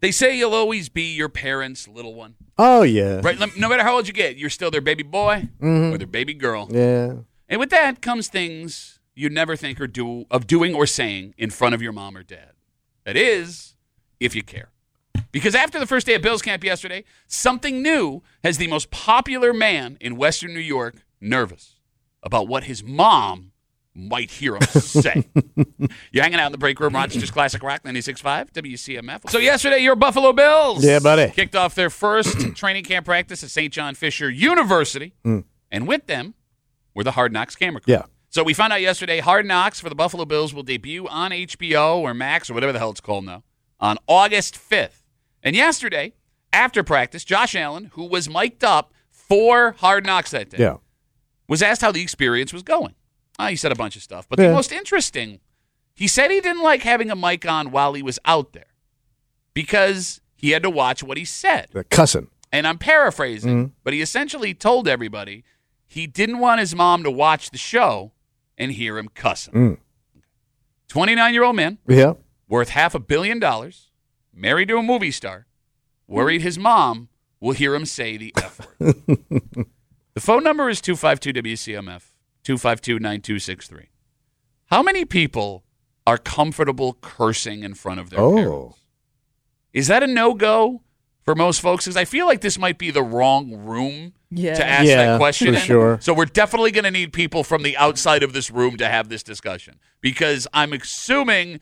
They say you'll always be your parents' little one. Oh, yeah. Right? No matter how old you get, you're still their baby boy or their baby girl. Yeah. And with that comes things you never think of doing or saying in front of your mom or dad. That is, if you care. Because after the first day of Bills camp yesterday, something new has the most popular man in Western New York nervous about what his mom might hear him say. You're hanging out in the break room, Rochester's Classic Rock 96.5, WCMF. So yesterday, your Buffalo Bills kicked off their first training camp practice at St. John Fisher University, and with them were the Hard Knocks camera crew. Yeah. So we found out yesterday, Hard Knocks for the Buffalo Bills will debut on HBO or Max or whatever the hell it's called now on August 5th. And yesterday, after practice, Josh Allen, who was mic'd up for Hard Knocks that day, was asked how the experience was going. He said a bunch of stuff. But the most interesting, he said he didn't like having a mic on while he was out there because he had to watch what he said. The cussing. And I'm paraphrasing, but he essentially told everybody he didn't want his mom to watch the show and hear him cussing. 29-year-old man, worth $500 million, married to a movie star, worried his mom will hear him say the F word. The phone number is 252-WCMF, 252-9263. How many people are comfortable cursing in front of their parents? Is that a no-go for most folks? Because I feel like this might be the wrong room to ask that question. For sure. So we're definitely going to need people from the outside of this room to have this discussion. Because I'm assuming...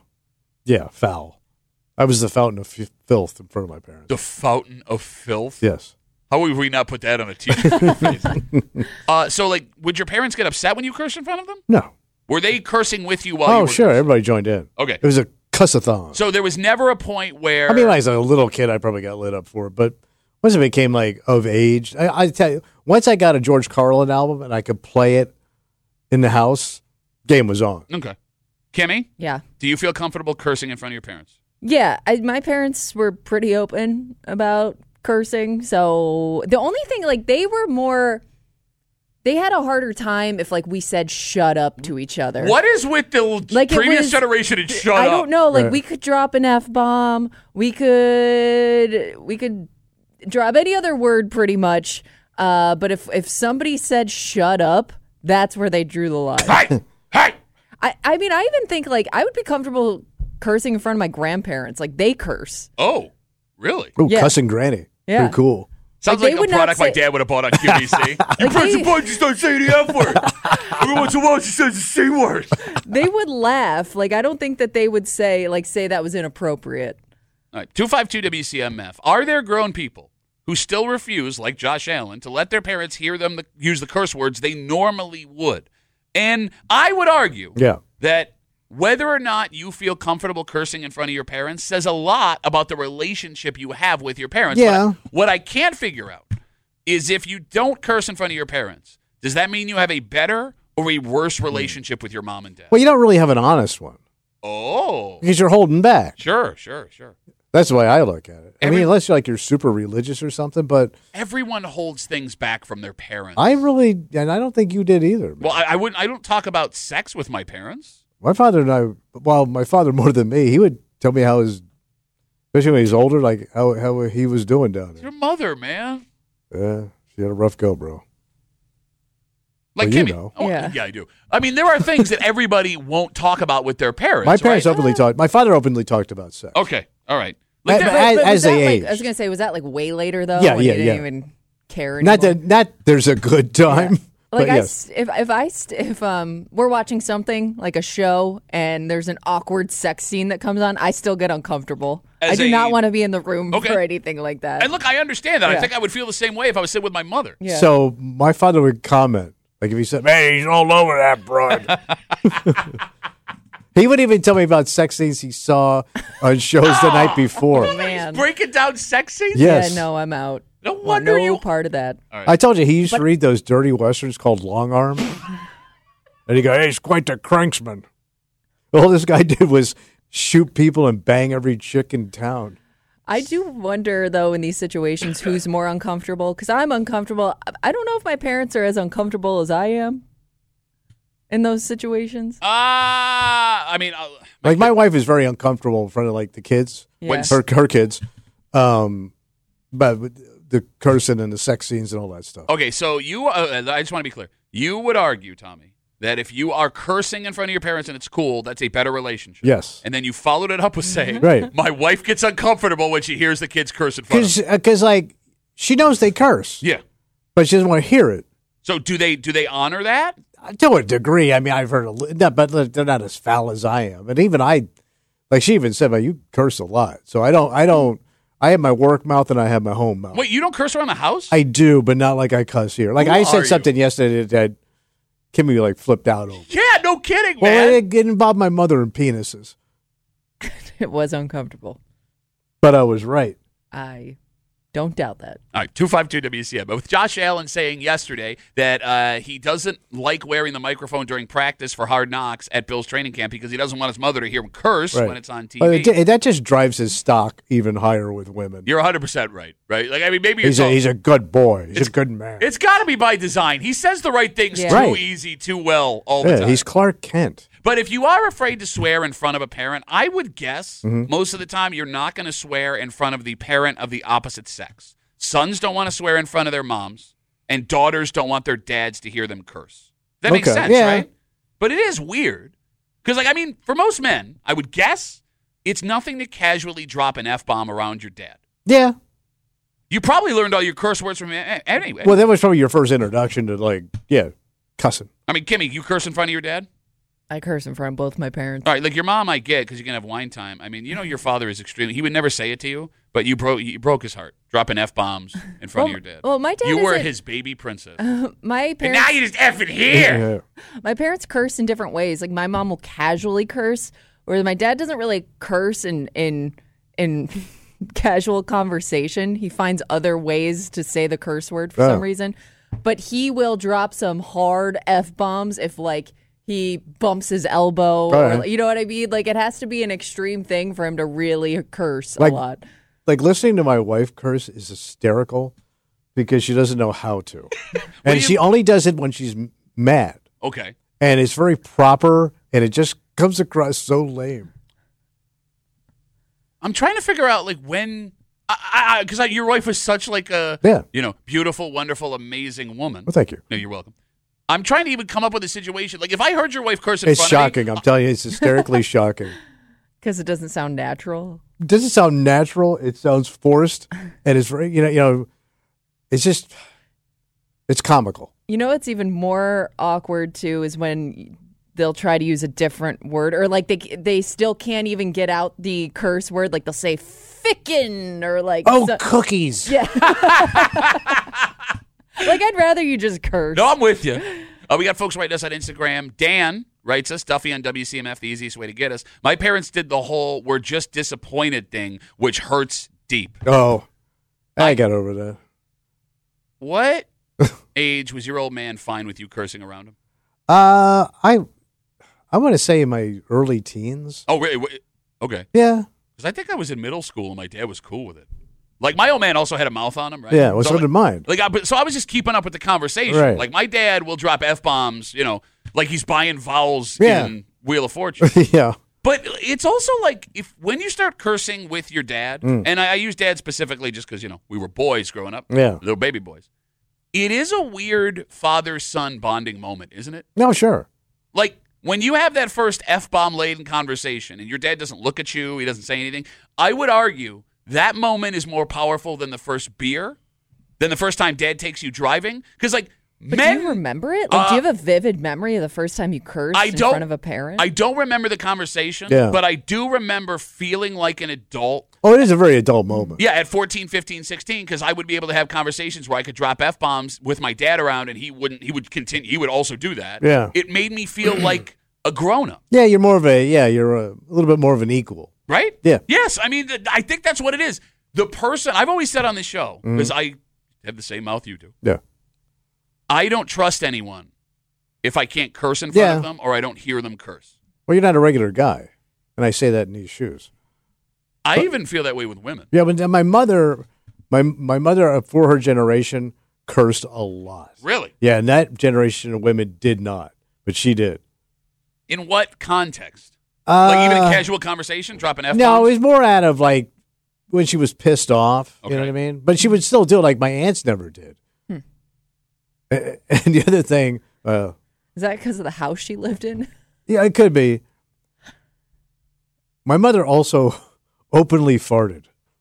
foul. I was the fountain of filth in front of my parents. The fountain of filth? Yes. How would we not put that on a t-shirt? So, like, would your parents get upset when you cursed in front of them? No. Were they cursing with you while you were sure. cursing? Everybody joined in. Okay. It was a cuss-a-thon. So there was never a point where... I mean, as a little kid, I probably got lit up for it. But once it became, like, of age, I tell you, once I got a George Carlin album and I could play it in the house, game was on. Okay. Kimmy? Yeah. Do you feel comfortable cursing in front of your parents? Yeah. My parents were pretty open about cursing. So the only thing, like, they had a harder time if, like, we said shut up to each other. What is with the previous generation and shut up? I don't know. Like, we could drop an F-bomb. We could drop any other word pretty much. But if somebody said shut up, that's where they drew the line. Hey! I mean, I even think, like, I would be comfortable cursing in front of my grandparents. Like, they curse. Oh, really? Ooh, cussing granny. Yeah. Pretty cool. Sounds like a product my dad would have bought on QVC. You press the button, you start saying the F word. Every once in a while, she says the C word. They would laugh. Like, I don't think that they would say that was inappropriate. All right, 252-WCMF. Are there grown people who still refuse, like Josh Allen, to let their parents hear them use the curse words they normally would? And I would argue that whether or not you feel comfortable cursing in front of your parents says a lot about the relationship you have with your parents. Yeah. What I can't figure out is if you don't curse in front of your parents, does that mean you have a better or a worse relationship with your mom and dad? Well, you don't really have an honest one. Oh. Because you're holding back. Sure. That's the way I look at it. I mean, unless you're super religious or something, but... Everyone holds things back from their parents. and I don't think you did either. Man. Well, I don't talk about sex with my parents. My father and I, my father more than me, he would tell me how especially when he's older, like how he was doing down there. Your mother, man. Yeah, she had a rough go, bro. Like well, Kimmy. You know. Yeah, I do. I mean, there are things that everybody won't talk about with their parents. My parents right? openly talked. My father openly talked about sex. Okay, all right. Like as they age. I was gonna say, was that like way later though? Yeah, when yeah, you didn't even care anymore? Not there's a good time. Yeah. Like yes. if we're watching something like a show and there's an awkward sex scene that comes on, I still get uncomfortable. I do not want to be in the room for anything like that. And look, I understand that. I think I would feel the same way if I was sitting with my mother. Yeah. So my father would comment, like if he said, "Hey, he's all over that broad." He would even tell me about sex scenes he saw on shows the night before. Oh, man. Breaking down sex scenes? Yes. Yeah, no, I'm out. No wonder no part of that. Right. I told you he used to read those dirty westerns called Long Arm. And he go, "Hey, he's quite the cranksman." All this guy did was shoot people and bang every chick in town. I do wonder, though, in these situations, who's more uncomfortable. Because I'm uncomfortable. I don't know if my parents are as uncomfortable as I am in those situations. I mean, Like my wife is very uncomfortable in front of like the kids, her kids, but the cursing and the sex scenes and all that stuff. Okay, so you, I just want to be clear. You would argue, Tommy, that if you are cursing in front of your parents and it's cool, that's a better relationship. Yes. And then you followed it up with saying, right. My wife gets uncomfortable when she hears the kids curse in front of her. Because like she knows they curse. Yeah. But she doesn't want to hear it. So do they honor that? To a degree. I mean, I've heard but they're not as foul as I am. And even like she even said, you curse a lot. So I have my work mouth and I have my home mouth. Wait, you don't curse around the house? I do, but not like I cuss here. Like I said something yesterday that Kimmy like flipped out over. Yeah, no kidding, man. Well, it involved my mother and penises. It was uncomfortable. But I was right. I don't doubt that. All right, 252-WCM. But with Josh Allen saying yesterday that he doesn't like wearing the microphone during practice for Hard Knocks at Bill's training camp because he doesn't want his mother to hear him curse when it's on TV. That just drives his stock even higher with women. You're 100% right? Like, I mean, maybe he's a good boy. He's a good man. It's got to be by design. He says the right things too easy, too well all the time. He's Clark Kent. But if you are afraid to swear in front of a parent, I would guess most of the time you're not going to swear in front of the parent of the opposite sex. Sons don't want to swear in front of their moms, and daughters don't want their dads to hear them curse. That makes sense, right? But it is weird. Because, like, I mean, for most men, I would guess it's nothing to casually drop an F-bomb around your dad. Yeah. You probably learned all your curse words from him anyway. Well, that was probably your first introduction to, like, cussing. I mean, Kimmy, you curse in front of your dad? I curse in front of both my parents. All right, like your mom I get because you can have wine time. I mean, you know your father is extremely, he would never say it to you, but you broke his heart, dropping F-bombs in front of your dad. Well, my dad You were his baby princess. My parents, and now you just effing here. My parents curse in different ways. Like my mom will casually curse, whereas my dad doesn't really curse in casual conversation. He finds other ways to say the curse word for some reason. But he will drop some hard F-bombs if, like, he bumps his elbow. Or, you know what I mean? Like, it has to be an extreme thing for him to really curse a lot. Like, listening to my wife curse is hysterical because she doesn't know how to. And she only does it when she's mad. Okay. And it's very proper, and it just comes across so lame. I'm trying to figure out, like, when... Because your wife was such, like, a beautiful, wonderful, amazing woman. Well, thank you. No, you're welcome. I'm trying to even come up with a situation. Like, if I heard your wife curse in front of me... It's shocking. I'm telling you, it's hysterically shocking. Because it doesn't sound natural? It doesn't sound natural. It sounds forced. And it's very, it's just... It's comical. You know what's even more awkward, too, is when they'll try to use a different word. Or, like, they still can't even get out the curse word. Like, they'll say fickin' or, like... cookies. Yeah. Like, I'd rather you just curse. No, I'm with you. We got folks writing us on Instagram. Dan writes us, Duffy on WCMF, the easiest way to get us. My parents did the whole we're just disappointed thing, which hurts deep. Oh, I got over that. What age was your old man fine with you cursing around him? I want to say in my early teens. Oh, really? Okay. Yeah. Because I think I was in middle school and my dad was cool with it. Like, my old man also had a mouth on him, right? Yeah, well, so did mine. So I was just keeping up with the conversation. Right. Like, my dad will drop F-bombs, like he's buying vowels in Wheel of Fortune. Yeah. But it's also like, when you start cursing with your dad, and I use dad specifically just because, we were boys growing up. Yeah. Little baby boys. It is a weird father-son bonding moment, isn't it? No, sure. Like, when you have that first F-bomb-laden conversation and your dad doesn't look at you, he doesn't say anything, I would argue that moment is more powerful than the first beer, than the first time dad takes you driving. Because, like, but do you remember it? Like, do you have a vivid memory of the first time you cursed in front of a parent? I don't remember the conversation, but I do remember feeling like an adult. Oh, it is a very adult moment. Yeah, at 14, 15, 16, because I would be able to have conversations where I could drop F-bombs with my dad around, and he would continue. He would also do that. Yeah. It made me feel like a grown-up. Yeah, you're you're a little bit more of an equal. Right? Yeah. Yes. I mean, I think that's what it is. The person, I've always said on this show, because I have the same mouth you do. Yeah. I don't trust anyone if I can't curse in front of them or I don't hear them curse. Well, you're not a regular guy. And I say that in these shoes. I even feel that way with women. Yeah, but my mother, my mother, for her generation, cursed a lot. Really? Yeah, and that generation of women did not. But she did. In what context? Like even a casual conversation, dropping F-bombs? No, it was more out of like when she was pissed off. Okay. You know what I mean? But she would still do it like my aunts never did. And the other thing. Is that because of the house she lived in? Yeah, it could be. My mother also openly farted.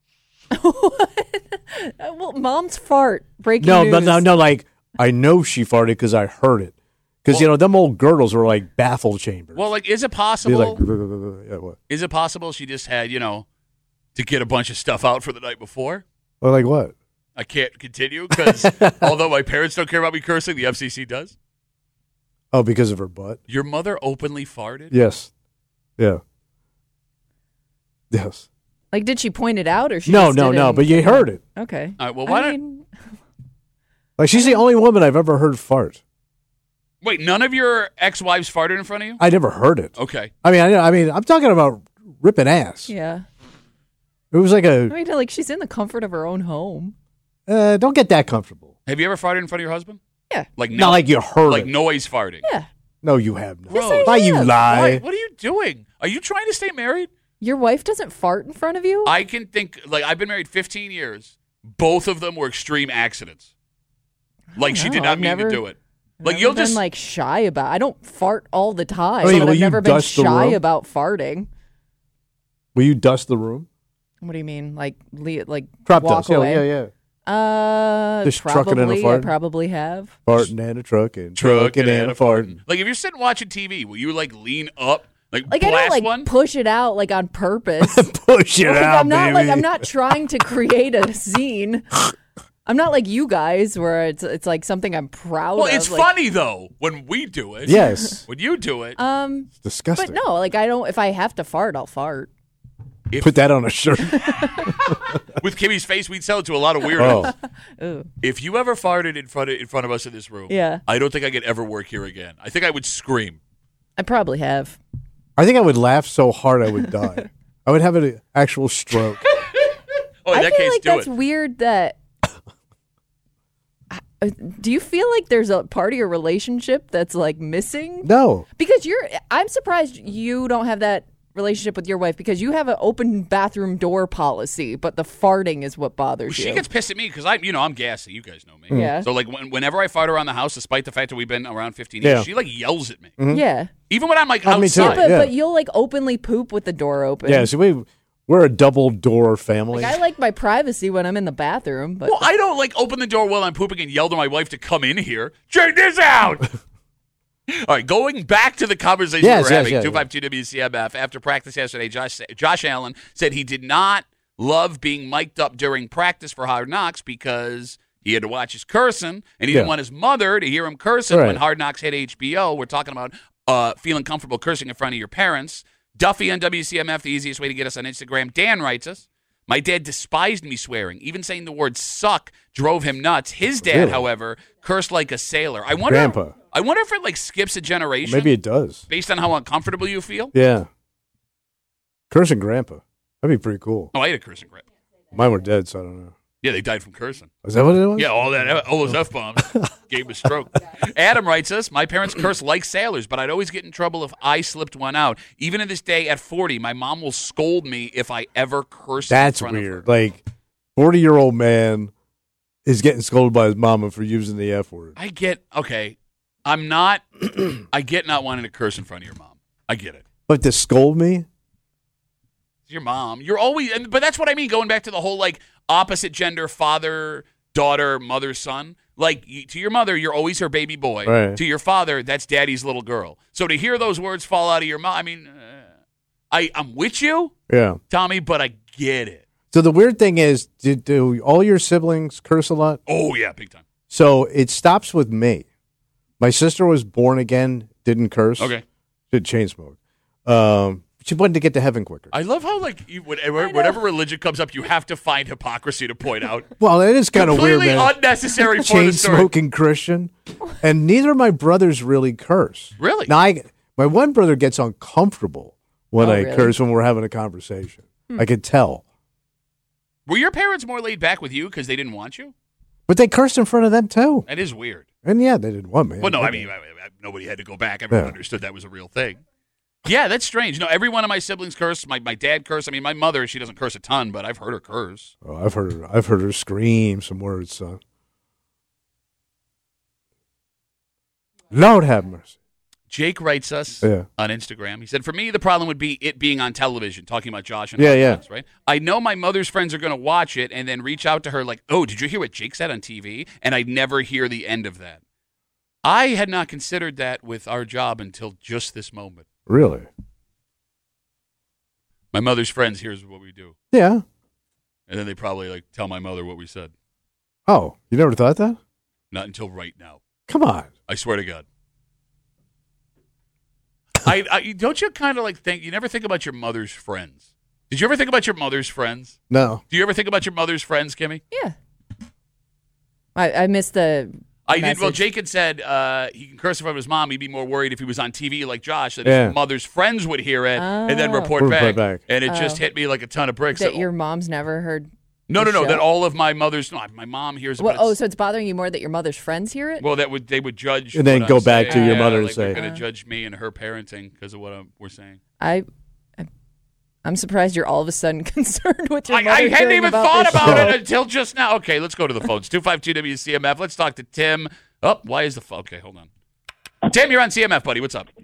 Well, mom's fart. Breaking No, news. no. Like I know she farted because I heard it. Because them old girdles were like baffle chambers. Well, like, is it Be possible? like, yeah, what? Is it possible she just had, to get a bunch of stuff out for the night before? Well, like what? I can't continue because although my parents don't care about me cursing, the FCC does. Oh, because of her butt? Your mother openly farted? Yes. Yeah. Yes. Like, did she point it out or she No, just no, didn't? but you heard it. Okay. All right, well, why don't... Like, she's the only woman I've ever heard fart. Wait, none of your ex-wives farted in front of you? I never heard it. Okay. I mean, I'm talking about ripping ass. Yeah. It was like I mean, like, she's in the comfort of her own home. Don't get that comfortable. Have you ever farted in front of your husband? Yeah. Like Not like you heard like it. noise farting? Yeah. No, you have not. Yes, I Why you have. lie? Why? What are you doing? Are you trying to stay married? Your wife doesn't fart in front of you? I can think, like, I've been married 15 years. Both of them were extreme accidents. Like, she did not mean to do it. Like, I've been like shy about. I don't fart all the time. Oh, yeah, but will I've you never been dust the shy room? about farting. Will you dust the room? What do you mean? Like Crop walk dust. away? Yeah. Just trucking and a probably. I farting? probably have. Farting and a trucking. Trucking and a farting. Like, if you're sitting watching TV, will you, like, lean up, like Like I blast don't one? push it out like on purpose. Push it Like, out, I'm not baby. I'm not trying to create a scene. I'm not like you guys where it's like something I'm proud Well, of. it's like, funny, though, when we do it. Yes. When you do it. It's disgusting. But no, like I don't. If I have to fart, I'll fart. Put that on a shirt. With Kimmy's face, we'd sell it to a lot of weirdos. Ooh. If you ever farted in front of us in this room, Yeah. I don't think I could ever work here again. I think I would scream. I probably have. I think I would laugh so hard I would die. I would have an actual stroke. Oh, in I that feel case, like do that's it. weird that. Do you feel like there's a part of your relationship that's like missing? No. Because I'm surprised you don't have that relationship with your wife because you have an open bathroom door policy, but the farting is what bothers She you. gets pissed at me because I'm gassy. You guys know me. Yeah. So like whenever I fart around the house, despite the fact that we've been around 15 years, Yeah. she like yells at me. Yeah. Even when I'm like Oh, me too. outside. Yeah. But you'll like openly poop with the door open. Yeah, so we're a double door family. Like I like my privacy when I'm in the bathroom, but Well, I don't like open the door while I'm pooping and yell to my wife to come in here. Check this out. All right, going back to the conversation Yes, we're yes, having, yes, 252 WCMF. After practice yesterday, Josh Allen said he did not love being mic'd up during practice for Hard Knocks because he had to watch his cursing, and he didn't Yeah. want his mother to hear him cursing Right. when Hard Knocks hit HBO. We're talking about feeling comfortable cursing in front of your parents. Duffy on WCMF, the easiest way to get us on Instagram. Dan writes us, my dad despised me swearing. Even saying the word suck drove him nuts. His dad, Really? however, cursed like a sailor. I wonder if it like skips a generation. Maybe it does. Based on how uncomfortable you feel. Yeah. Cursing grandpa. That'd be pretty cool. Oh, I had a cursing grip. Mine were dead, so I don't know. Yeah, they died from cursing. Is that what it was? Yeah, all those F-bombs gave him a stroke. Adam writes us, my parents curse like sailors, but I'd always get in trouble if I slipped one out. Even to this day at 40, my mom will scold me if I ever curse That's in front weird. of her. Like, 40-year-old man is getting scolded by his mama for using the F word. I get not wanting to curse in front of your mom. I get it. But to scold me? It's your mom. You're always, but that's what I mean. Going back to the whole like opposite gender, father, daughter, mother, son. Like to your mother, you're always her baby boy. Right. To your father, that's daddy's little girl. So to hear those words fall out of your mouth, I mean, I'm with you, Yeah. Tommy, but I get it. So the weird thing is, do all your siblings curse a lot? Oh yeah, big time. So it stops with me. My sister was born again, didn't curse. Okay. Did chain smoke. She wanted to get to heaven quicker. I love how like whatever religion comes up, you have to find hypocrisy to point out. Well, it is kind of weird, Completely man. unnecessary for Chain the story. smoking Christian, and neither of my brothers really curse. Really? Now, my one brother gets uncomfortable when I really? curse when we're having a conversation. I could tell, Were your parents more laid back with you because they didn't want you? but they cursed in front of them too. That is weird. And yeah, they didn't want me. Well, no, I mean, nobody had to go back. Everyone Yeah. understood that was a real thing. Yeah, that's strange. No, every one of my siblings curse. My dad curse. I mean, my mother, she doesn't curse a ton, but I've heard her curse. Oh, I've heard her scream some words, son. Lord have mercy. Jake writes us on Instagram. He said, for me, the problem would be it being on television, talking about Josh and friends, right? I know my mother's friends are going to watch it and then reach out to her like, oh, did you hear what Jake said on TV? And I never hear the end of that. I had not considered that with our job until just this moment. Really? My mother's friends, here's what we do. Yeah. And then they probably like tell my mother what we said. Oh, you never thought that? Not until right now. Come on. I swear to God. I don't you kind of like think, you never think about your mother's friends. Did you ever think about your mother's friends? No. Do you ever think about your mother's friends, Kimmy? Yeah. I missed the I message. did. Well, Jake had said he can curse in front of his mom. He'd be more worried if he was on TV like Josh that his mother's friends would hear it and then report back. And it just hit me like a ton of bricks. That your mom's never heard. No. That all of my mother's. No, my mom hears it. Well, so it's bothering you more that your mother's friends hear it? Well, they would judge, and then go back to your mother and say, they're going to judge me and her parenting because of what we're saying. I'm surprised you're all of a sudden concerned with your mother. I hadn't even thought about show. it until just now. Okay, let's go to the phones. 252 WCMF. Let's talk to Tim. Oh, why is the phone? Okay, hold on. Tim, you're on CMF, buddy. What's up?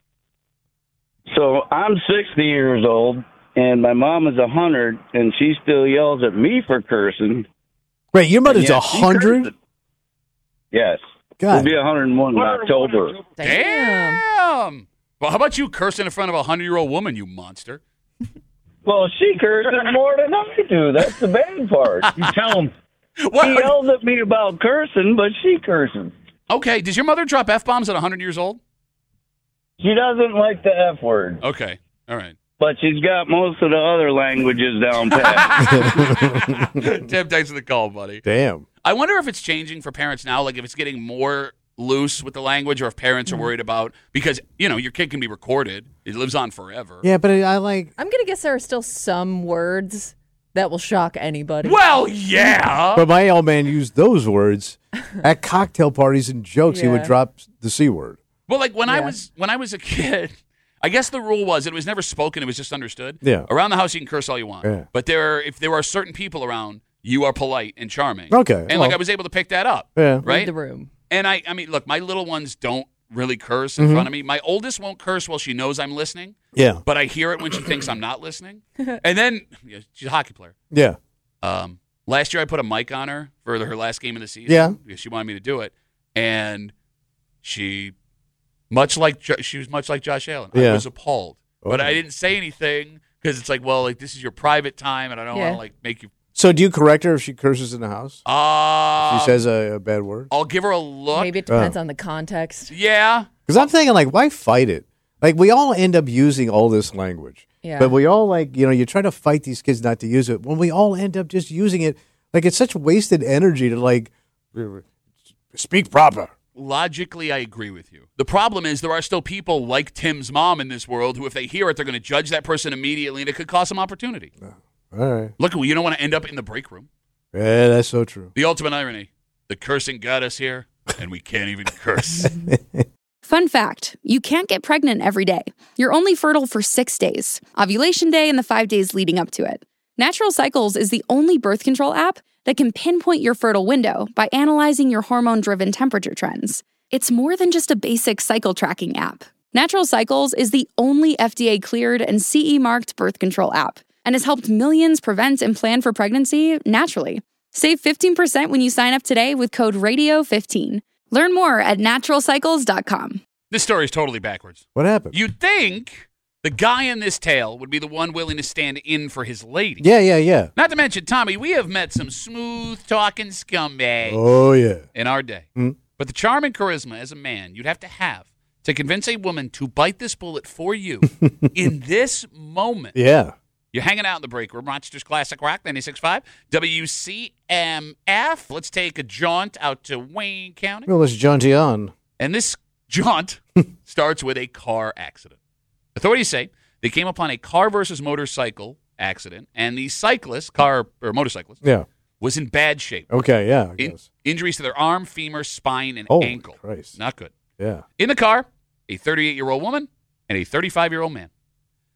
So I'm 60 years old, and my mom is 100, and she still yells at me for cursing. Wait, your mother's 100? Yes. God. She'll be 101 in October. Damn. Well, how about you cursing in front of a 100-year-old woman, you monster? Well, she curses more than I do. That's the bad part. You tell him. He yells at me about cursing, but she curses. Okay, does your mother drop F-bombs at 100 years old? She doesn't like the F word. Okay, all right. But she's got most of the other languages down pat. Tim, thanks for the call, buddy. Damn. I wonder if it's changing for parents now, like if it's getting more loose with the language or if parents are worried about, because, your kid can be recorded. It lives on forever. Yeah, but I'm going to guess there are still some words that will shock anybody. Well, yeah. But my old man used those words at cocktail parties and jokes. He would drop the C word. Well, like when I was a kid, I guess the rule was it was never spoken, it was just understood. Yeah. Around the house you can curse all you want. Yeah. But if there are certain people around, you are polite and charming. Okay. And I was able to pick that up. Yeah. Right? Read the room. And I mean, look, my little ones don't really curse in front of me. My oldest won't curse while she knows I'm listening. Yeah. But I hear it when she thinks I'm not listening. And then she's a hockey player. Yeah. Last year I put a mic on her for her last game of the season. Yeah. Because she wanted me to do it. And she was much like Josh Allen. Yeah. I was appalled. But I didn't say anything because it's like, well, like this is your private time and I don't want to make you. So do you correct her if she curses in the house? She says a bad word? I'll give her a look. Maybe it depends on the context. Yeah. Because I'm thinking, like, why fight it? Like, we all end up using all this language. Yeah. But we all, like, you try to fight these kids not to use it. When we all end up just using it, like, it's such wasted energy to, like, speak proper. Logically, I agree with you. The problem is there are still people like Tim's mom in this world who, if they hear it, they're going to judge that person immediately, and it could cost them opportunity. All right. Look, you don't want to end up in the break room. Yeah, that's so true. The ultimate irony. The cursing got us here, and we can't even curse. Fun fact, you can't get pregnant every day. You're only fertile for 6 days. Ovulation day and the 5 days leading up to it. Natural Cycles is the only birth control app that can pinpoint your fertile window by analyzing your hormone-driven temperature trends. It's more than just a basic cycle tracking app. Natural Cycles is the only FDA-cleared and CE-marked birth control app and has helped millions prevent and plan for pregnancy naturally. Save 15% when you sign up today with code RADIO15. Learn more at naturalcycles.com. This story is totally backwards. What happened? You'd think the guy in this tale would be the one willing to stand in for his lady. Yeah. Not to mention, Tommy, we have met some smooth-talking scumbags Oh, yeah. in our day. But the charm and charisma as a man you'd have to convince a woman to bite this bullet for you in this moment. Yeah. You're hanging out in the break room, Rochester's Classic Rock, 96.5, WCMF. Let's take a jaunt out to Wayne County. Well, let's jaunty on. And this jaunt starts with a car accident. Authorities say they came upon a car versus motorcycle accident, and the motorcyclist, was in bad shape. Okay, yeah. I guess. Injuries to their arm, femur, spine, and Holy ankle. Christ. Not good. Yeah. In the car, a 38-year-old woman and a 35-year-old man.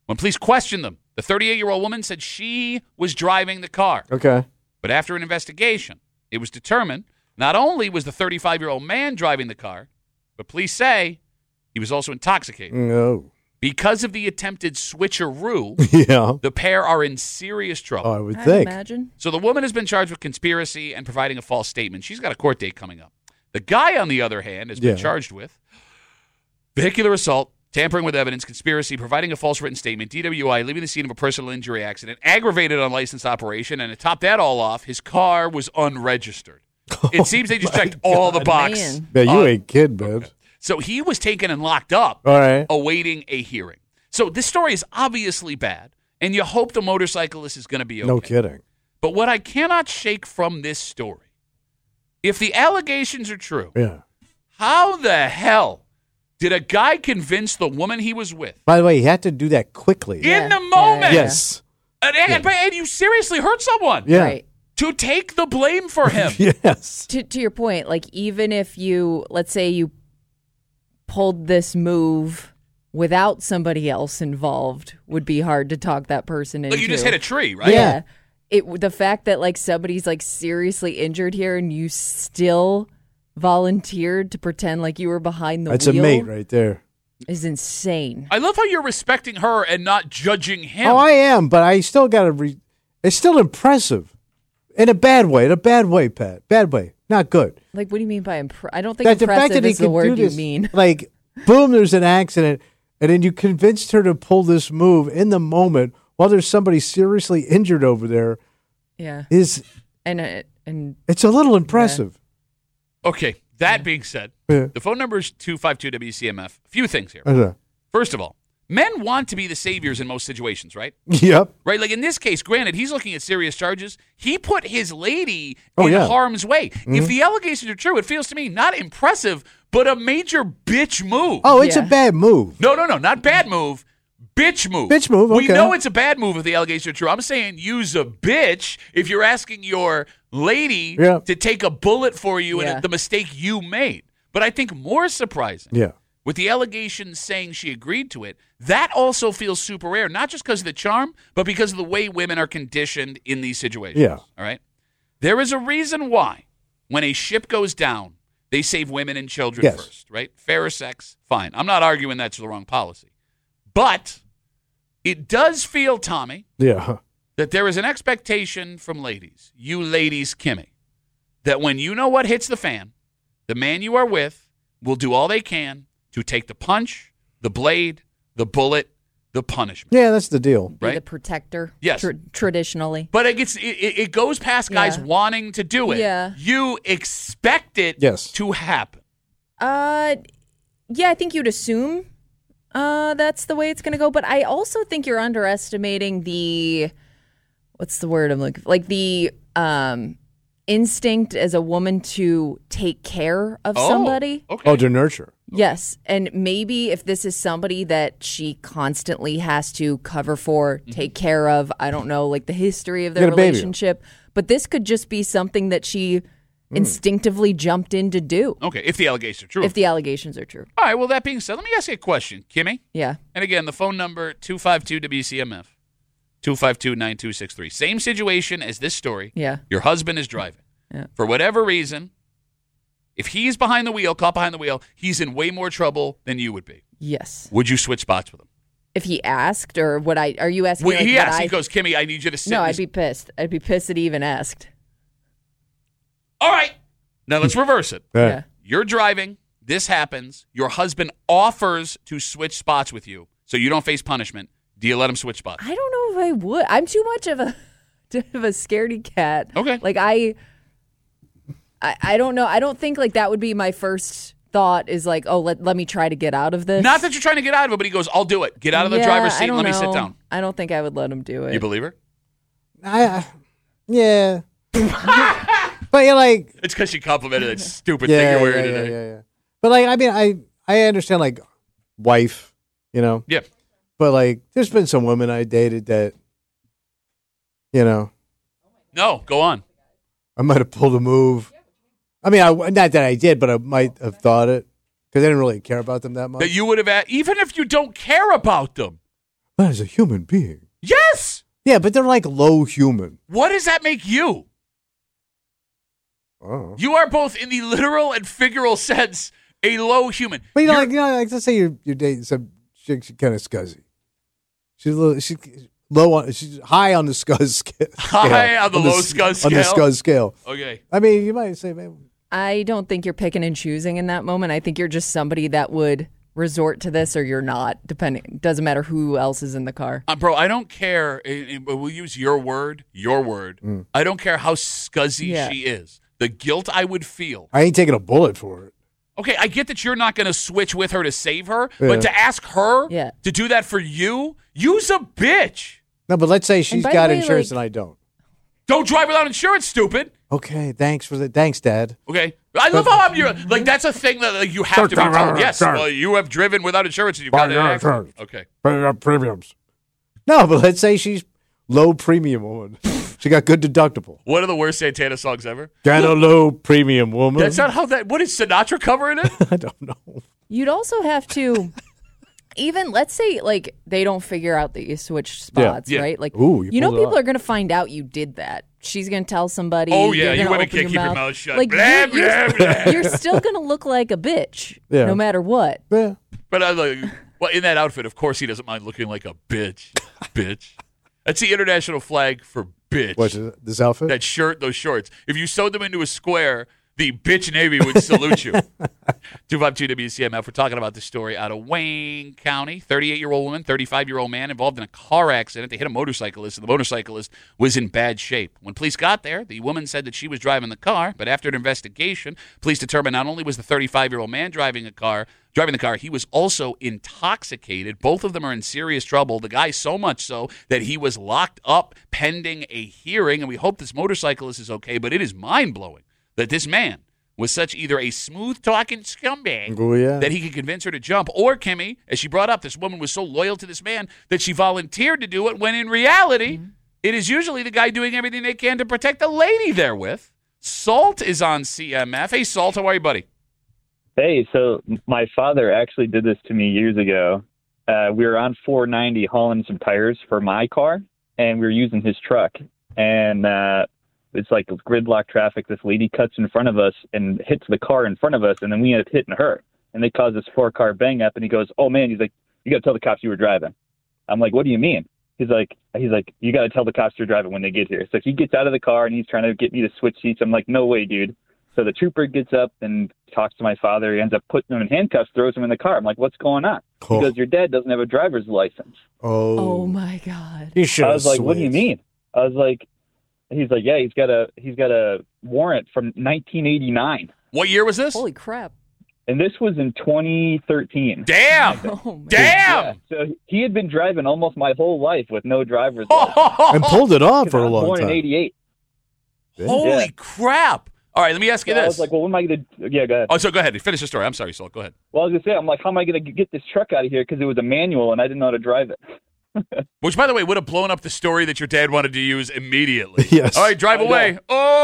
When police questioned them, the 38-year-old woman said she was driving the car. Okay. But after an investigation, it was determined not only was the 35-year-old man driving the car, but police say he was also intoxicated. No. Because of the attempted switcheroo, the pair are in serious trouble. I would think. Imagine. So the woman has been charged with conspiracy and providing a false statement. She's got a court date coming up. The guy, on the other hand, has been charged with vehicular assault, tampering with evidence, conspiracy, providing a false written statement, DWI, leaving the scene of a personal injury accident, aggravated unlicensed operation, and to top that all off, his car was unregistered. It seems they just checked all the boxes. Yeah, you ain't kidding, man. Okay. So he was taken and locked up, awaiting a hearing. So this story is obviously bad, and you hope the motorcyclist is going to be okay. No kidding. But what I cannot shake from this story, if the allegations are true, how the hell did a guy convince the woman he was with? By the way, he had to do that quickly. In the moment. Yes. And you seriously hurt someone. Yeah. Right. To take the blame for him. Yes. To your point, like even if you, let's say you pulled this move without somebody else involved, would be hard to talk that person into. Like you just hit a tree, right? Yeah. The fact that like somebody's like seriously injured here and you still volunteered to pretend like you were behind the wheel. That's a mate right there. Is insane. I love how you're respecting her and not judging him. Oh, I am, but I still got to it's still impressive. In a bad way, Pat. Bad way. Not good. Like, what do you mean by I don't think impressive is the word you mean. Like, boom, there's an accident, and then you convinced her to pull this move in the moment while there's somebody seriously injured over there. Yeah. And it's a little impressive. Okay, that being said, the phone number is 252-WCMF. A few things here. First of all, men want to be the saviors in most situations, right? Yep. Right? Like in this case, granted, he's looking at serious charges. He put his lady in harm's way. Mm-hmm. If the allegations are true, it feels to me not impressive, but a major bitch move. Oh, it's a bad move. No, not bad move. Bitch move. Bitch move, okay. We know it's a bad move if the allegations are true. I'm saying use a bitch if you're asking your lady to take a bullet for you and the mistake you made. But I think more surprising, with the allegations saying she agreed to it, that also feels super rare, not just because of the charm, but because of the way women are conditioned in these situations. Yeah. All right? There is a reason why when a ship goes down, they save women and children first, right? Fairer sex, fine. I'm not arguing that's the wrong policy. But it does feel, Tommy, that there is an expectation from ladies, you ladies, Kimmy, that when you know what hits the fan, the man you are with will do all they can to take the punch, the blade, the bullet, the punishment. Yeah, that's the deal. Be the protector. Yes. Traditionally. But it goes past guys wanting to do it. Yeah. You expect it to happen. Yeah, I think you'd assume that's the way it's going to go. But I also think you're underestimating the, what's the word I'm looking for? Like the instinct as a woman to take care of somebody. Okay. Oh, to nurture. Yes. And maybe if this is somebody that she constantly has to cover for, take care of, I don't know, like the history of their relationship. But this could just be something that she instinctively jumped in to do. Okay, if the allegations are true. If the allegations are true. All right, well, that being said, let me ask you a question, Kimmy. Yeah. And again, the phone number, 252-WCMF, 252-9263. Same situation as this story. Yeah. Your husband is driving. Yeah. For whatever reason, if he's behind the wheel, caught behind the wheel, he's in way more trouble than you would be. Yes. Would you switch spots with him? If he asked, or would I? Are you asking? Well, he asked. He goes, Kimmy, I need you to sit. No, I'd be pissed. I'd be pissed that he even asked. All right. Now let's reverse it. Yeah. You're driving. This happens. Your husband offers to switch spots with you so you don't face punishment. Do you let him switch spots? I don't know if I would. I'm too much of a scaredy cat. Okay. Like I don't know. I don't think like that would be my first thought is like, oh, let me try to get out of this. Not that you're trying to get out of it, but he goes, I'll do it. Get out of the driver's seat and let me sit down. I don't think I would let him do it. You believe her? Yeah. But you're like, it's because she complimented that stupid thing you're wearing today. Yeah. But like, I mean, I understand like wife, you know. Yeah. But like, there's been some women I dated that, you know. No, go on. I might have pulled a move. I mean, not that I did, but I might have thought it because I didn't really care about them that much. That you would have, even if you don't care about them. But as a human being. Yes. Yeah, but they're like low human. What does that make you? Oh. You are both in the literal and figural sense a low human. But like let's say you're dating some chick, she's kind of scuzzy. She's high on the scuzz scale. High on the low scuzz scale? On the scuzz scale. Okay. I mean, you might say, man. I don't think you're picking and choosing in that moment. I think you're just somebody that would resort to this or you're not, depending. Doesn't matter who else is in the car. Bro, I don't care. We'll use your word. I don't care how scuzzy she is. The guilt I would feel. I ain't taking a bullet for it. Okay, I get that you're not going to switch with her to save her, but to ask her to do that for you, you's a bitch. No, but let's say she's got insurance and I don't. Don't drive without insurance, stupid. Okay, thanks, Dad. Okay, I love how that's a thing that you have to be told. Yes, well, you have driven without insurance and you've got an accident. Okay, premiums. No, but let's say she's low premium woman. She got good deductible. One of the worst Santana songs ever. Got a low premium woman. That's not how that. What is Sinatra covering it? I don't know. You'd also have to. Even, let's say, like, they don't figure out that you switched spots, right? Like, people are going to find out you did that. She's going to tell somebody. Oh, yeah, you women can't keep your mouth shut. Like, blah, blah, blah. You're still going to look like a bitch, no matter what. Yeah. But in that outfit, of course he doesn't mind looking like a bitch. Bitch. That's the international flag for bitch. What's this outfit? That shirt, those shorts. If you sewed them into a square, the bitch Navy would salute you. 252 WCMF. We're talking about this story out of Wayne County. 38-year-old woman, 35-year-old man involved in a car accident. They hit a motorcyclist, and the motorcyclist was in bad shape. When police got there, the woman said that she was driving the car, but after an investigation, police determined not only was the 35-year-old man driving the car, he was also intoxicated. Both of them are in serious trouble. The guy so much so that he was locked up pending a hearing, and we hope this motorcyclist is okay, but it is mind-blowing that this man was such either a smooth-talking scumbag that he could convince her to jump, or, Kimmy, as she brought up, this woman was so loyal to this man that she volunteered to do it, when in reality, it is usually the guy doing everything they can to protect the lady they're with. Salt is on CMF. Hey, Salt, how are you, buddy? Hey, so my father actually did this to me years ago. We were on 490 hauling some tires for my car, and we were using his truck. And it's like gridlock traffic. This lady cuts in front of us and hits the car in front of us, and then we end up hitting her. And they caused this 4-car bang up, and he goes, oh, man, he's like, you got to tell the cops you were driving. I'm like, what do you mean? He's like, you got to tell the cops you're driving when they get here. So he gets out of the car, and he's trying to get me to switch seats. I'm like, no way, dude. So the trooper gets up and talks to my father. He ends up putting him in handcuffs, throws him in the car. I'm like, what's going on? Cool. He goes, your dad doesn't have a driver's license. Oh my God. He should. I was like, what do you mean? I was like, he's like, yeah, he's got a warrant from 1989. What year was this? Holy crap. And this was in 2013. Damn. Damn. Yeah. So he had been driving almost my whole life with no driver's license. And pulled it off for a long born time. in 88. Holy crap. All right, let me ask you this. I was like, well, what am I going to – yeah, go ahead. Oh, so go ahead. Finish the story. I'm sorry, Salt. Go ahead. Well, I was going to say, I'm like, how am I going to get this truck out of here? Because it was a manual, and I didn't know how to drive it. Which, by the way, would have blown up the story that your dad wanted to use immediately. Yes. All right, drive away.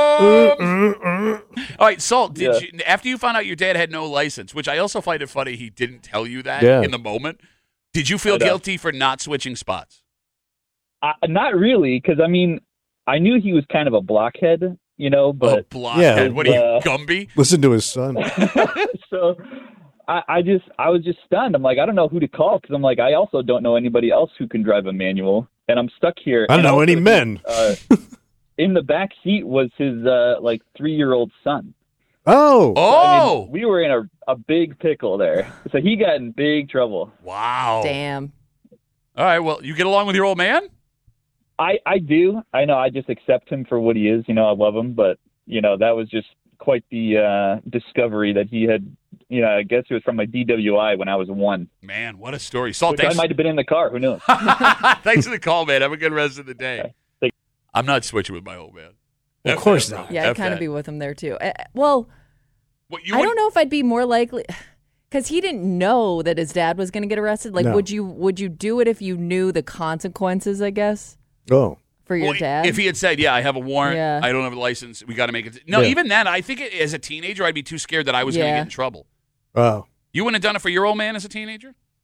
Oh. All right, Salt, you, after you found out your dad had no license, which I also find it funny he didn't tell you that in the moment, did you feel guilty for not switching spots? Not really, because, I mean, I knew he was kind of a blockhead, you know, but a blockhead. What are you, Gumby? Listen to his son. So I was just stunned. I'm like, I don't know who to call, because I'm like, I also don't know anybody else who can drive a manual, and I'm stuck here. I don't know any men. In the back seat was his 3-year-old son. Oh. I mean, we were in a big pickle there. So he got in big trouble. Wow. Damn. All right, well, you get along with your old man? I do. I know. I just accept him for what he is. You know, I love him. But, you know, that was just quite the discovery that he had. You know, I guess it was from my DWI when I was 1. Man, what a story. Salt, I might have been in the car. Who knows? Thanks for the call, man. Have a good rest of the day. I'm not switching with my old man. Of course not. Yeah, I'd kind of be with him there, too. Well, I don't know if I'd be more likely... Because he didn't know that his dad was going to get arrested. Like, would you do it if you knew the consequences, I guess? Oh. For your dad? If he had said, I have a warrant, I don't have a license, we got to make it. No, even then, I think as a teenager, I'd be too scared that I was going to get in trouble. Oh. You wouldn't have done it for your old man as a teenager?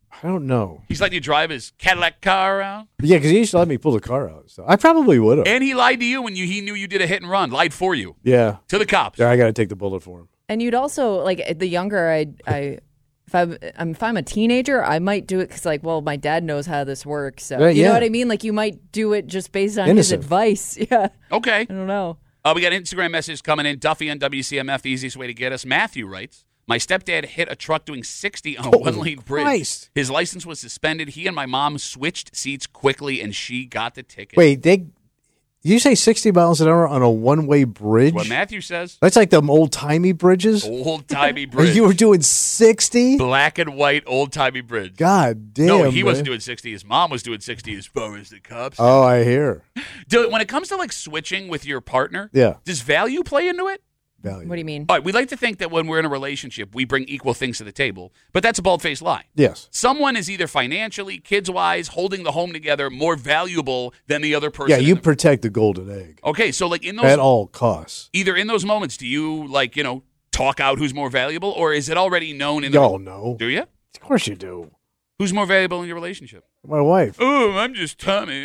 I don't know. He's letting you drive his Cadillac car around? Yeah, because he used to let me pull the car out. So I probably would have. And he lied to you when he knew you did a hit and run, lied for you. Yeah. To the cops. Yeah, I got to take the bullet for him. And you'd also, like, the younger if I'm a teenager, I might do it because, like, well, my dad knows how this works. So, you know what I mean? Like, you might do it just based on his advice. Yeah. Okay. I don't know. We got Instagram messages coming in. Duffy on WCMF, the easiest way to get us. Matthew writes, my stepdad hit a truck doing 60 on a one-lane bridge. His license was suspended. He and my mom switched seats quickly, and she got the ticket. Wait, you say 60 miles an hour on a one-way bridge? That's what Matthew says. That's like them old-timey bridges? Old-timey bridge. You were doing 60? Black and white old-timey bridge. God damn. No, he wasn't doing 60. His mom was doing 60 as far as the cops. Oh, I hear. When it comes to, like, switching with your partner, does value play into it? Value. What do you mean? All right, we like to think that when we're in a relationship, we bring equal things to the table, but that's a bald-faced lie. Yes. Someone is either financially, kids-wise, holding the home together more valuable than the other person. Yeah, you protect the golden egg. Okay, so like in those at all costs. Either in those moments, do you talk out who's more valuable, or is it already known in Y'all know. Do you? Of course you do. Who's more valuable in your relationship? My wife. Oh, I'm just Tommy.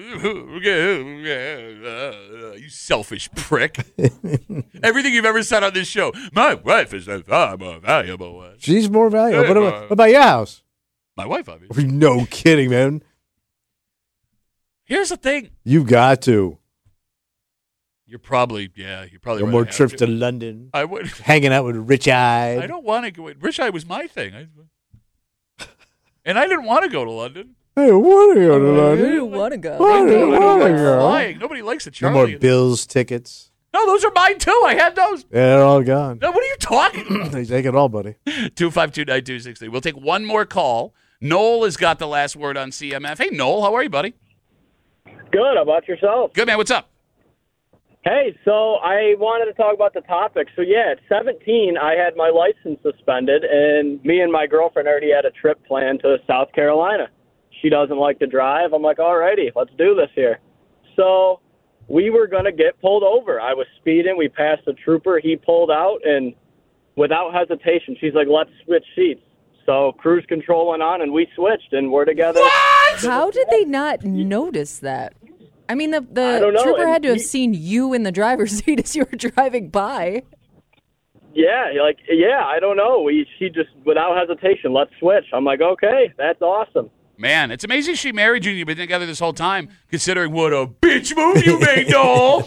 You selfish prick. Everything you've ever said on this show. My wife is far more valuable. She's more valuable. What about your house? My wife, obviously. No kidding, man. Here's the thing. You got to. You're probably No more trips to London. I would. Hanging out with Rich Eye. I don't want to go. Rich Eye was my thing. And I didn't want to go to London. I didn't want to go to London. I didn't want to go. I didn't want to go. Flying. Nobody likes a Charlie. No more Bills tickets. No, those are mine too. I had those. Yeah, they're all gone. No, what are you talking about? They take it all, buddy. 252-9260. We'll take one more call. Noel has got the last word on CMF. Hey, Noel, how are you, buddy? Good. How about yourself? Good, man. What's up? Hey, so I wanted to talk about the topic. So, yeah, at 17, I had my license suspended, and me and my girlfriend already had a trip planned to South Carolina. She doesn't like to drive. I'm like, all righty, let's do this here. So we were going to get pulled over. I was speeding. We passed a trooper. He pulled out, and without hesitation, she's like, let's switch seats. So cruise control went on, and we switched, and we're together. What? How did they not notice that? I mean, the trooper had to have seen you in the driver's seat as you were driving by. Yeah, I don't know. She just, without hesitation, let's switch. I'm like, okay, that's awesome. Man, it's amazing she married you and you've been together this whole time, considering what a bitch move you made, Noel.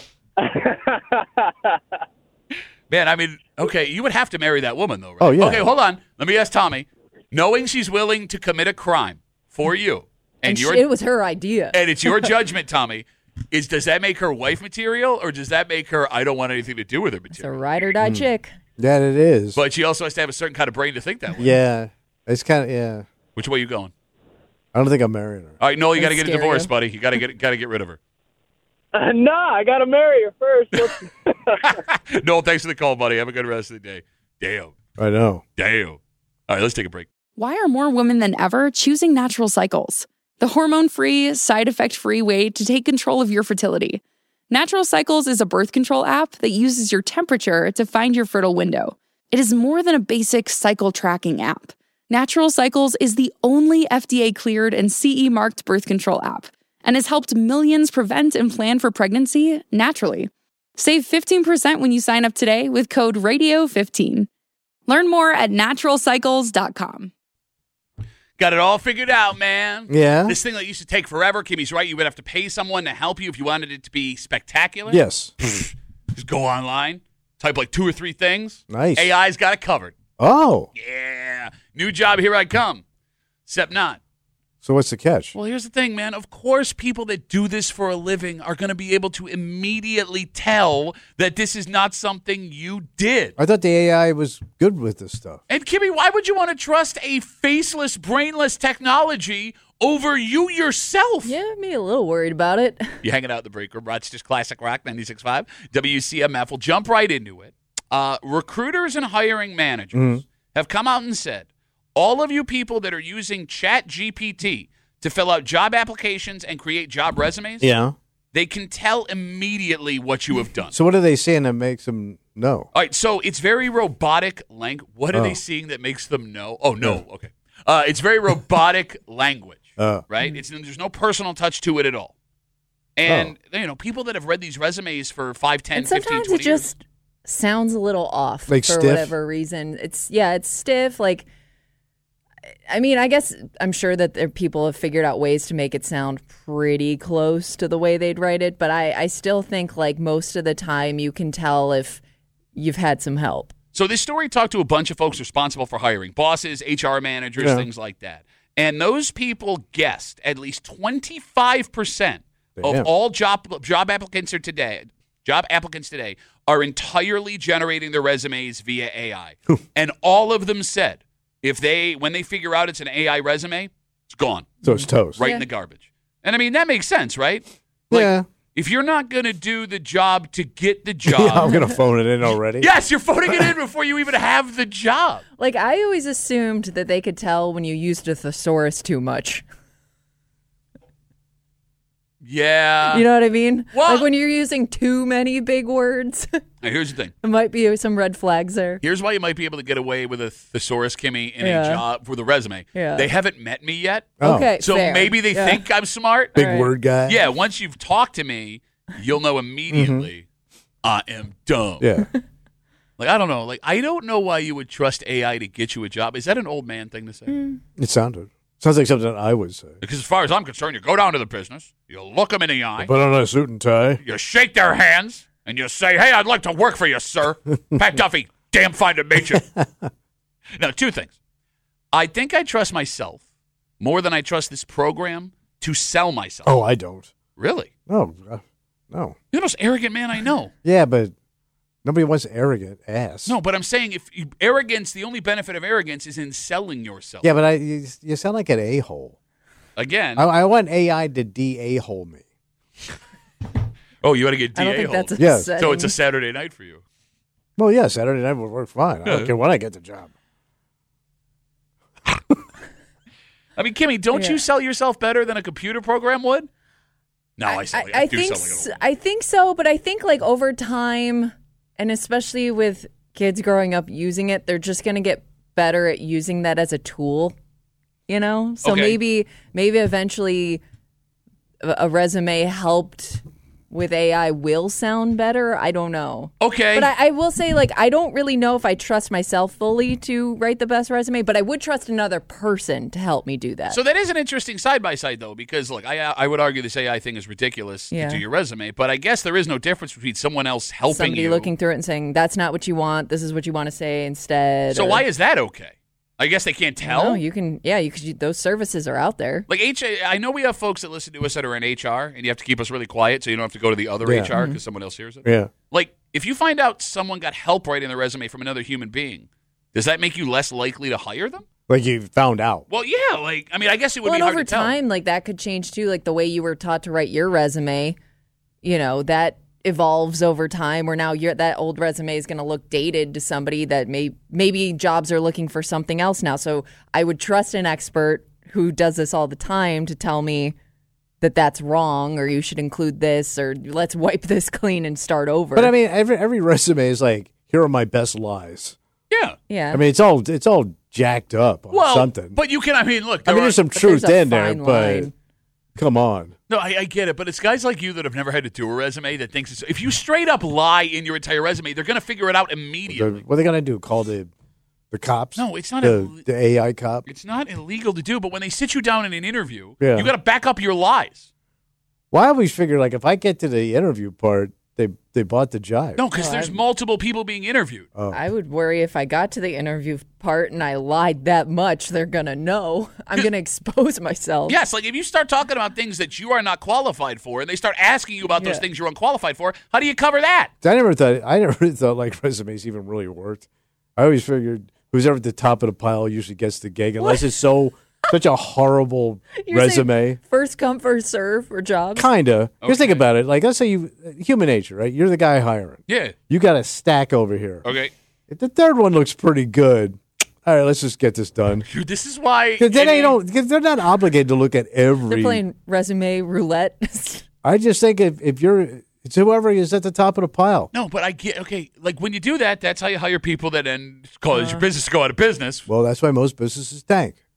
Man, I mean, okay, you would have to marry that woman, though, right? Oh, yeah. Okay, hold on. Let me ask Tommy. Knowing she's willing to commit a crime for you, and it was her idea. And it's your judgment, Tommy. Does that make her wife material, or does that make her I don't want anything to do with her material? It's a ride or die chick. That it is. But she also has to have a certain kind of brain to think that way. Yeah. It's kind of, yeah. Which way are you going? I don't think I'm marrying her. All right, Noel, you got to get a divorce, buddy. You got to get rid of her. Nah, I got to marry her first. Noel, thanks for the call, buddy. Have a good rest of the day. Damn. I know. Damn. All right, let's take a break. Why are more women than ever choosing Natural Cycles? The hormone-free, side-effect-free way to take control of your fertility. Natural Cycles is a birth control app that uses your temperature to find your fertile window. It is more than a basic cycle tracking app. Natural Cycles is the only FDA-cleared and CE-marked birth control app and has helped millions prevent and plan for pregnancy naturally. Save 15% when you sign up today with code RADIO15. Learn more at naturalcycles.com. Got it all figured out, man. Yeah. This thing that used to take forever, Kimmy's right. You would have to pay someone to help you if you wanted it to be spectacular. Yes. Just go online, type like 2 or 3 things. Nice. AI's got it covered. Oh. Yeah. New job, here I come. Except not. So what's the catch? Well, here's the thing, man. Of course, people that do this for a living are going to be able to immediately tell that this is not something you did. I thought the AI was good with this stuff. And, Kimmy, why would you want to trust a faceless, brainless technology over you yourself? Yeah, me a little worried about it. You hanging out in the break room. Rochester's Classic Rock 96.5. WCMF. We'll jump right into it. Recruiters and hiring managers have come out and said, all of you people that are using ChatGPT to fill out job applications and create job resumes, they can tell immediately what you have done. So what are they saying that makes them know? All right, so it's very robotic language. What are they seeing that makes them know? Oh, no. Okay. It's very robotic language, right? There's no personal touch to it at all. And, people that have read these resumes for 5, 10, and 15, 20 sometimes it just sounds a little off for stiff? whatever reason. It's stiff. Like, I mean, I guess I'm sure that people have figured out ways to make it sound pretty close to the way they'd write it. But I still think, like, most of the time you can tell if you've had some help. So this story talked to a bunch of folks responsible for hiring, bosses, HR managers, things like that. And those people guessed at least 25% of all job applicants today are entirely generating their resumes via AI. And all of them said when they figure out it's an AI resume, it's gone. So it's toast. Right in the garbage. And I mean, that makes sense, right? Like, yeah. If you're not going to do the job to get the job. Yeah, I'm going to phone it in already. Yes, you're phoning it in before you even have the job. Like, I always assumed that they could tell when you used a thesaurus too much. Yeah. You know what I mean? Well, like when you're using too many big words. Now, here's the thing. There might be some red flags there. Here's why you might be able to get away with a thesaurus, Kimmy, in a job for the resume. Yeah. They haven't met me yet. Okay, so fair. maybe they think I'm smart. Big word guy. Yeah, once you've talked to me, you'll know immediately I am dumb. Yeah. Like, I don't know. Like, I don't know why you would trust AI to get you a job. Is that an old man thing to say? It sounds like something I would say. Because as far as I'm concerned, you go down to the business, you look them in the eye, Put on a suit and tie. you shake their hands, and you say, hey, I'd like to work for you, sir. Pat Duffy, damn fine to meet you. Now, 2 things. I think I trust myself more than I trust this program to sell myself. Oh, I don't. Really? No. You're the most arrogant man I know. Yeah, but nobody wants arrogant ass. No, but I'm saying arrogance, the only benefit of arrogance is in selling yourself. Yeah, but you sound like an a-hole. Again. I want AI to de-a-hole me. Oh, you want to get I don't DA think that's a Yes. setting. So it's a Saturday night for you. Well, yeah, Saturday night would work fine. I don't care when I get the job. I mean, Kimmy, don't you sell yourself better than a computer program would? No, I sell I think so, but I think like over time, and especially with kids growing up using it, they're just going to get better at using that as a tool, you know? So maybe eventually a resume helped with AI will sound better. I don't know. Okay. But I will say, like, I don't really know if I trust myself fully to write the best resume, but I would trust another person to help me do that. So that is an interesting side-by-side, though, because, look, I would argue this AI thing is ridiculous to do your resume, but I guess there is no difference between someone else helping Somebody looking through it and saying, that's not what you want, this is what you want to say instead. So why is that okay? I guess they can't tell. No, you can. Yeah, those services are out there. Like I know we have folks that listen to us that are in HR, and you have to keep us really quiet so you don't have to go to the other HR because someone else hears it. Yeah. Like if you find out someone got help writing their resume from another human being, does that make you less likely to hire them? Like you found out. Well, yeah. Like I mean, I guess it would be hard over to tell. time, like that could change too. Like the way you were taught to write your resume, you know, that evolves over time where now that old resume is going to look dated to somebody that maybe jobs are looking for something else now. So I would trust an expert who does this all the time to tell me that that's wrong or you should include this or let's wipe this clean and start over. But I mean, every resume is like, here are my best lies. Yeah. Yeah. I mean, it's all jacked up on something. But you can, I mean, look. There's some truth in there, but line. come on. No, I get it, but it's guys like you that have never had to do a resume that thinks if you straight up lie in your entire resume, they're going to figure it out immediately. What are they going to do? Call the cops? No, it's not the AI cop. It's not illegal to do, but when they sit you down in an interview, Yeah. you got to back up your lies. Well, I always figure like if I get to the interview part, they bought the jive. No, because there's multiple people being interviewed. I would worry if I got to the interview part and I lied that much, they're going to know. I'm going to expose myself. Yes, like if you start talking about things that you are not qualified for and they start asking you about those things you're unqualified for, how do you cover that? I never thought like resumes even really worked. I always figured who's ever at the top of the pile usually gets the gig unless it's such a horrible resume. First come, first serve for jobs. Kinda. Just think about it. Like, let's say human nature, right? You're the guy hiring. Yeah. You got a stack over here. Okay. If the third one looks pretty good, all right, let's just get this done. Dude, this is why. Because they're not obligated to look at every. They're playing resume roulette. I just think if it's whoever is at the top of the pile. No, but I get, okay, like when you do that, that's how you hire people that cause your business to go out of business. Well, that's why most businesses tank.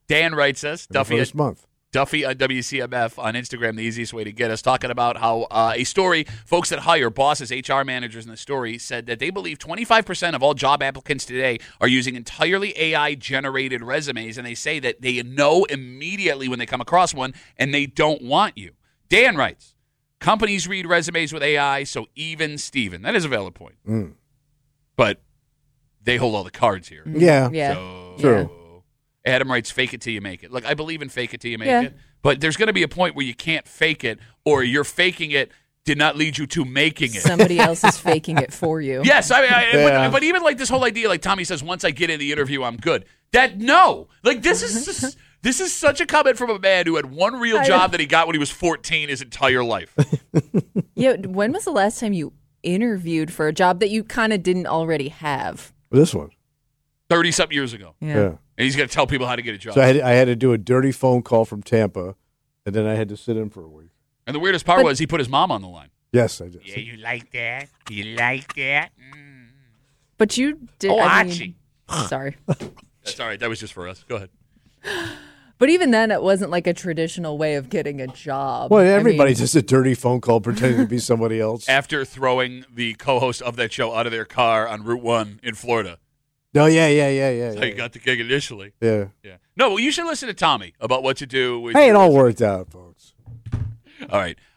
Dan writes us, Duffy this month. Duffy on WCMF on Instagram, the easiest way to get us, talking about how a story, folks that hire bosses, HR managers in the story, said that they believe 25% of all job applicants today are using entirely AI-generated resumes, and they say that they know immediately when they come across one, and they don't want you. Dan writes, companies read resumes with AI, so even Steven. That is a valid point. But they hold all the cards here. Yeah. So, True. Adam writes, fake it till you make it. Look, I believe in fake it till you make it, but there's going to be a point where you can't fake it, or you're faking it did not lead you to making it. Somebody else is faking it for you. Yes, but even like this whole idea, like Tommy says, once I get in the interview, I'm good. This is such a comment from a man who had one real job that he got when he was 14 his entire life. Yeah, when was the last time you interviewed for a job that you kind of didn't already have? This one. 30-something years ago. Yeah. And he's going to tell people how to get a job. So I had to do a dirty phone call from Tampa, and then I had to sit in for a week. And the weirdest part was he put his mom on the line. Yes, I did. Yeah, you like that? You like that? Mm. But you did. Archie. Sorry. That's all right. That was just for us. Go ahead. But even then, it wasn't like a traditional way of getting a job. Well, everybody does a dirty phone call pretending to be somebody else. After throwing the co-host of that show out of their car on Route 1 in Florida. Oh, yeah. That's how you got the gig initially. Yeah. No, well, you should listen to Tommy about what to do. Hey, it all worked out, folks. All right.